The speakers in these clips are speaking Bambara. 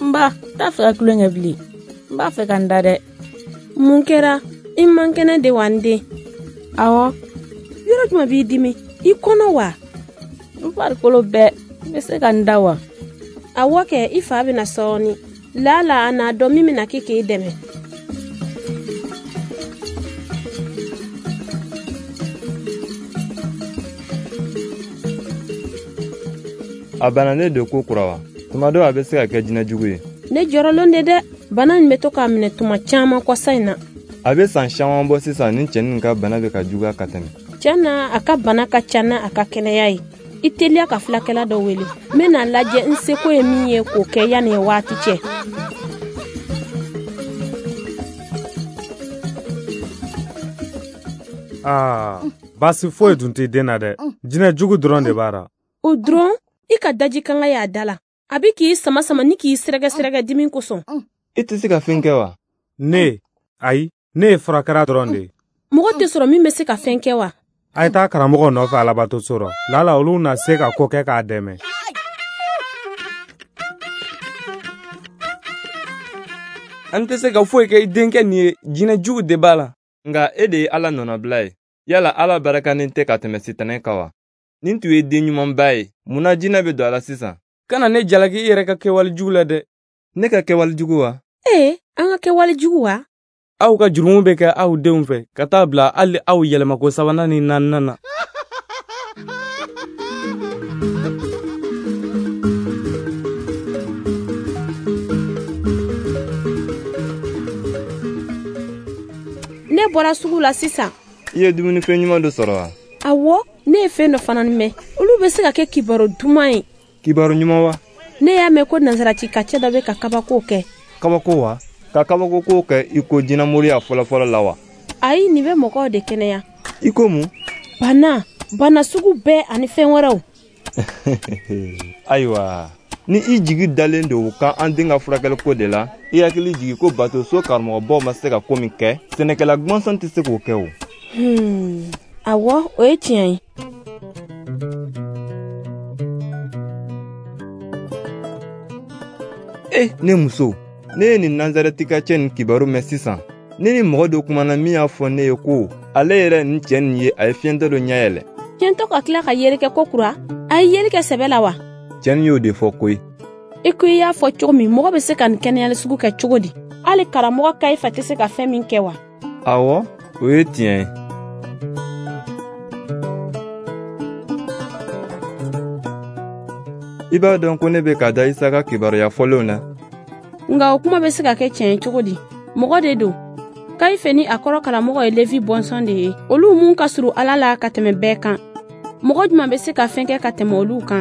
Mba, t'a fɛ ka kulonkɛ bilen. N b'a fɛ ka n da dɛ. Mun kɛra? I man kɛnɛ de wa n den? Awɔ. Yɔrɔ jumɛn b'i dimi? I kɔnɔ wa? N farikolo bɛɛ bɛ se ka n da wa? Awɔ kɛ, i fa bɛna sɔɔni. Lala a n'a dɔn min bɛna kɛ k'i dɛmɛ. A bananen don ko kura wa? Tuma dɔw a bɛ se ka kɛ jinɛ jugu ye. Ne jɔrɔlen de dɛ. Bana in bɛ to k'a minɛ tuma caman kɔsa in na. A bɛ san caman bɔ sisan ni cɛnin ka bana bɛ ka juguya ka tɛmɛ. Tiɲɛ na a ka bana ka ca na a ka kɛnɛya ye. I teliya ka fulakɛla dɔ wele. N bɛna lajɛ n seko ye min ye k'o kɛ yanni waati cɛ. Baasi foyi dun t'i den na dɛ. Jinɛ jugu dɔrɔn de b'a ra. O dɔrɔn? I ka daji kanga y'a da la. A bɛ k'i sama ni k'i sɛrɛgɛ dimi kosɔn. I tɛ se ka fɛn kɛ wa? Ayi, ne ye furakɛra dɔrɔn de. Mɔgɔ tɛ sɔrɔ min bɛ se ka fɛn kɛ wa? A ye taa karamɔgɔ nɔfɛ alabato rɔ. Lala olu na se ka ko kɛ k'a dɛmɛ. An tɛ se ka foyi kɛ I denkɛ nin ye, jinɛ jugu de b'a la. Nka e de ye Ala nɔnabila ye. Yala Ala barikanen tɛ ka tɛmɛ Sitanɛ kan wa? Nin tun ye den ɲumanba ye. Munna jinɛ bɛ don a la sisan? Kana ne jalaki I yɛrɛ ka kɛwale jugu la dɛ. Ne ka kɛwale jugu wa? An ka kɛwale jugu wa? Aw ka jurumu bɛ kɛ aw denw fɛ ka taa bila hali aw yɛlɛmako 3nan ni 4nan na. Ne bɔra sugu la sisan. I ye dumunifɛn ɲuman dɔ sɔrɔ wa? Awɔ, ne ye fɛn dɔ fana mɛn. Olu bɛ se ka kɛ kibaru duman ye. Kibaru ɲuman wa? Ne y'a mɛn ko nanzarati ka cɛ dɔ bɛ ka kabako kɛ. Kabako wa? Ka kabako ko kɛ I ko jinɛmoriya fɔlɔfɔlɔ la wa? Ayi, nin bɛ mɔgɔw de kɛnɛya. I ko mun? Bana sugu bɛɛ ani fɛn wɛrɛw. Ayiwa, ni I jigi dalen don kan an den ka furakɛli ko de la, I hakili jigi ko bato so karamɔgɔbaw ma se ka ko min kɛ, sɛnɛkɛla gumansan tɛ se k'o kɛ o. Awɔ, o ye tiɲɛ ye. Ne muso, ne ye nin Nazarɛtika cɛ nin kibaru mɛn sisan. Ne ni mɔgɔ dɔ kumana min y'a fɔ ne ye ko ale yɛrɛ nin cɛ nin ye a ye fiɲɛtɔ dɔ ɲɛ yɛlɛ. Fiɲɛtɔ ka tila ka yeli kɛ ko kura? A ye yeli kɛ sɛbɛ la wa? Cɛ nin y'o de fɔ koyi. I ko I y'a fɔ cogo min, mɔgɔ bɛ se ka nin kɛnɛyali sugu kɛ cogo di? Hali karamɔgɔ Kayifa tɛ se ka fɛn min kɛ wa? Awɔ, o ye tiɲɛ ye. I b'a dɔn ko ne bɛ ka da Isa ka kibaruya fɔlenw na. Nka o kuma bɛ se ka kɛ tiɲɛ ye cogo di? Mɔgɔ de don. Kayifa ni a kɔrɔ karamɔgɔ ye Levi bɔnsɔn de ye. Olu mun ka surun Ala la ka tɛmɛ bɛɛ kan. Mɔgɔ jumɛn bɛ se ka fɛn kɛ ka tɛmɛ olu kan?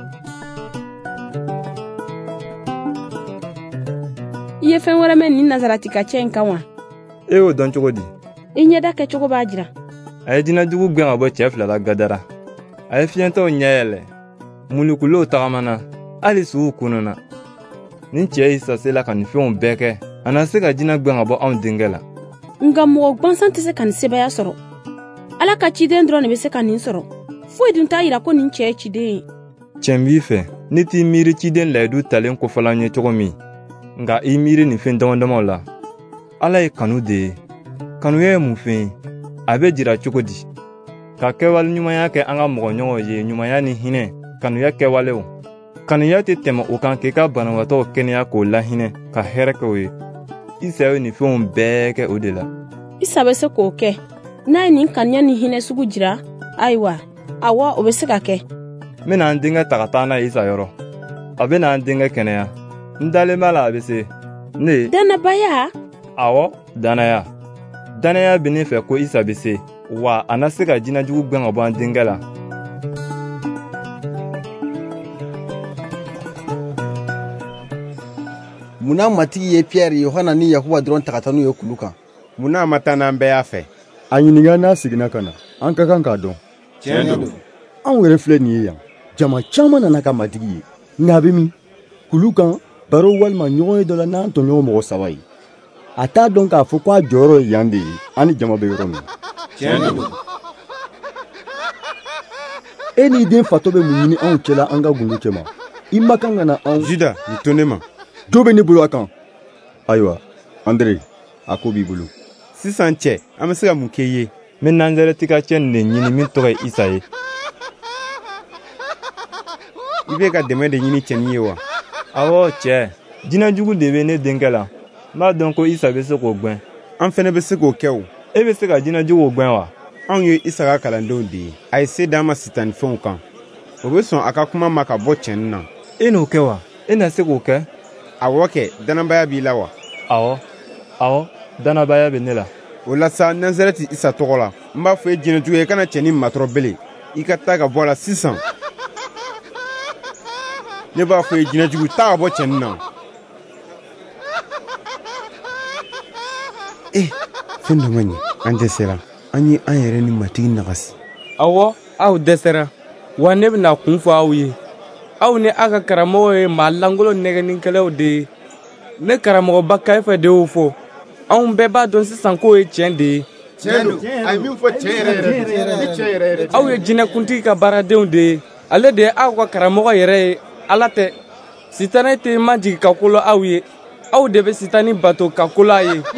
I ye fɛn wɛrɛ mɛn nin Nazaratika cɛ in kan wa? E y'o dɔn cogo di? I ɲɛda kɛcogo b'a jira. A ye jinɛ jugu gɛn ka bɔ cɛ 2 la gadara. A ye fiɲɛtɔw ɲɛ yɛlɛ. Mulukulow tagamana. Hali suw kununa. Nin cɛ Isa sela ka nin fɛnw bɛɛ kɛ. A na se ka jinɛ gɛn ka bɔ anw denkɛ la. Nka mɔgɔ gansan tɛ se ka nin sebaya sɔrɔ. Ala ka ciden dɔrɔn de bɛ se ka nin sɔrɔ. Foyi dun t'a yira ko nin cɛ ye ciden ye. Cɛn b'i fɛ, ni t'i miiri ciden layidu talen kofɔla ɲɛ cogo min, nka I miiri nin fɛn damadamaw la. Ala ye kanu de ye. Kanuya ye mun fɛn ye? A bɛ jira cogo di? Ka kɛwale ɲumanya kɛ an ka mɔgɔɲɔgɔnw ye ɲumanya ni hinɛ, kanuya kɛwalew. Kanuya tɛ tɛmɛ o kan k'i ka banabaatɔw kɛnɛya k'o lahinɛ, ka hɛrɛ kɛ o ye. Isa ye nin fɛnw bɛɛ kɛ o de la. Isa bɛ se k'o kɛ. N'a ye nin kanuya ni hinɛ sugu jira, ayiwa, awɔ, o bɛ se ka kɛ. N bɛna n denkɛ ta ka taa n'a ye Isa yɔrɔ. A bɛna n denkɛ kɛnɛya. N dalen b'a la a bɛ se. Ne. Danabaya? Awɔ, danaya. Danaya bɛ ne fɛ ko Isa bɛ se, wa a na se ka jinɛ jugu gɛn ka bɔ an denkɛ la. Munna matigi ye Pierre, Yohana ni Yakuba dɔrɔn ta ka taa n'u ye kulu kan? Munna ma taa n'an bɛɛ y'a fɛ? A ɲininka n'a seginna ka na, an ka kan k'a dɔn. Tiɲɛ don. Anw yɛrɛ filɛ nin ye yan, jama caman nana ka matigi ye. Nka a bɛ min? Kulu kan, baro walima ɲɔgɔn ye dɔ la n'an tɔɲɔgɔn mɔgɔ 3 ye. A t'a dɔn k'a fɔ k'a jɔyɔrɔ ye yan de ye, an ni jama bɛ yɔrɔ min. Tiɲɛ don. E n'i den fatɔ bɛ mun ɲini anw cɛla an ka gundo cɛ ma? I ma kan ka na anw... Juda, nin to ne ma. jo bɛ ne bolo a kan ayiwa André a ko b'i bolo sisan cɛ an bɛ se ka mun kɛ i ye n bɛ Nazarɛtika cɛ nin de ɲini min tɔgɔ ye Isa ye. i bɛ ka dɛmɛ de ɲini cɛnin ye wa? awɔ cɛ, jinɛjugu de bɛ ne denkɛ la. n b'a dɔn ko Isa bɛ se k'o gwɛn. an fɛnɛ bɛ se k'o kɛ o. e bɛ se ka jinɛjuguw gwɛn wa? anw ye Isa ka kalandenw de ye. a ye se d'an ma sitanifɛnw kan. o bɛ sɔn a ka kuma ma ka bɔ cɛnin na. e n'o kɛ wa? e na se k'o kɛ? awɔ kɛ, dannabaya b'i la wa? awɔ dannabaya bɛ ne la. o la sa Nazarɛti Isa tɔgɔ la n b'a fɔ ye jinɛjugu ye i kana cɛnin matɔrɔ bele. i ka taa ka bɔ a la sisan. ne b'a fɔ ye jinɛjugu taa ka bɔ cɛnin na. fɛn dɔ ma ɲɛ an dɛsɛra. an ye an yɛrɛ ni matigi nagasi. awɔ aw dɛsɛra wa ne bɛna kun fɔ aw ye. aw ni aw ka karamɔgɔ ye maa lankolon nɛgɛnikɛlaw de ye. ne karamɔgɔba Kayifa de y'o fɔ. anw bɛɛ b'a dɔn sisan k'o ye tiɲɛ de ye. tiɲɛ don a ye min fɔ tiɲɛ yɛrɛ. aw ye jinɛkuntigi ka baaradenw de ye. ale de ye aw ka karamɔgɔ yɛrɛ ye, ala tɛ. sitanɛ tɛ majigi ka kolɔ aw ye. aw de bɛ sitani bato ka kolɔ a ye.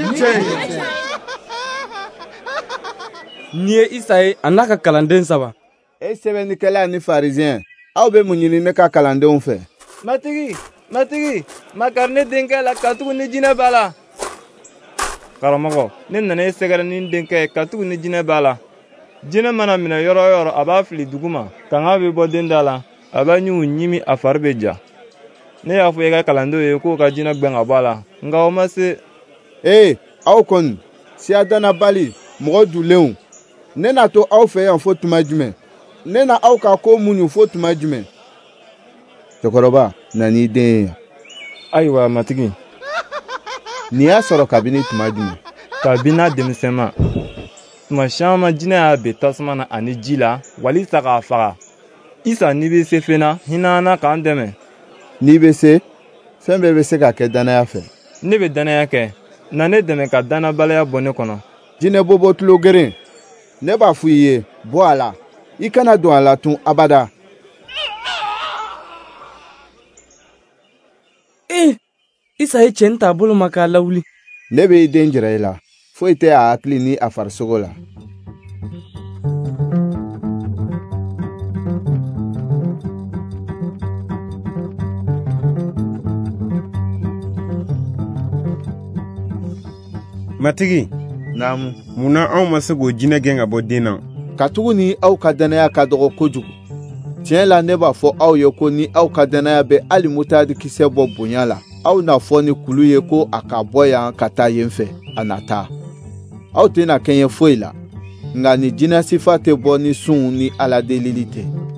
nin ye Isa ye a n'a ka kalanden 3. e sɛbɛnnikɛla ni fariziyɛn aw bɛ mun ɲini ne ka kalandenw fɛ? matigi makari ne denkɛ la katugu ni jinɛ b'a la. karamɔgɔ, ne nana e sɛgɛrɛ ni n denkɛ ye katugu ni jinɛ b'a la. jinɛ mana minɛ yɔrɔ o yɔrɔ a b'a fili dugu ma. kanga bɛ bɔ den da la, a b'a ɲugu ɲimi, a fari bɛ ja. ne y'a fɔ e ka kalandenw ye k'o ka jinɛ gwɛn ka bɔ a la, nka o ma se. aw kɔni siya dannabali mɔgɔ dulenw, ne na to aw fɛ yan fo tuma jumɛn? ne na aw ka ko muɲu fo tuma jumɛn? cɛkɔrɔba, na n'i den ye yan. ayiwa matigi. nin y'a sɔrɔ kabini tuma jumɛn? kabini a denmisɛnma. tuma caman jinɛ y'a ben tasuma na ani ji la walisa k'a faga. Isa, n'i bɛ se fɛnɛ hinɛ an na k'an dɛmɛ. n'i bɛ se, fɛn bɛɛ bɛ se ka kɛ dannaya fɛ. ne bɛ dannaya kɛ. na ne dɛmɛ ka dannabaliya bɔ ne kɔnɔ. jinɛ bobo tulo geren, ne b'a fɔ i ye, bɔ a la. i kana don a la tun abada. Isa ye cɛnin t'a bolo ma k'a lawuli. ne bɛ i den jira i la, foyi tɛ a hakili ni a farisogo la. matigi, naamu. mun na anw ma se k'o jinɛ gɛn ka bɔ den na? katugu ni aw ka dannaya ka dɔgɔ kojugu. tiɲɛ la ne b'a fɔ aw ye ko ni aw ka dannaya bɛ hali mutadi kisɛ bɔ bonya la, aw na fɔ ni kulu ye ko a ka bɔ yan ka taa yen fɛ, a na taa. aw tɛna kɛɲɛ foyi la. nka ni jinɛ sifa tɛ bɔ ni sun ni ala delili tɛ.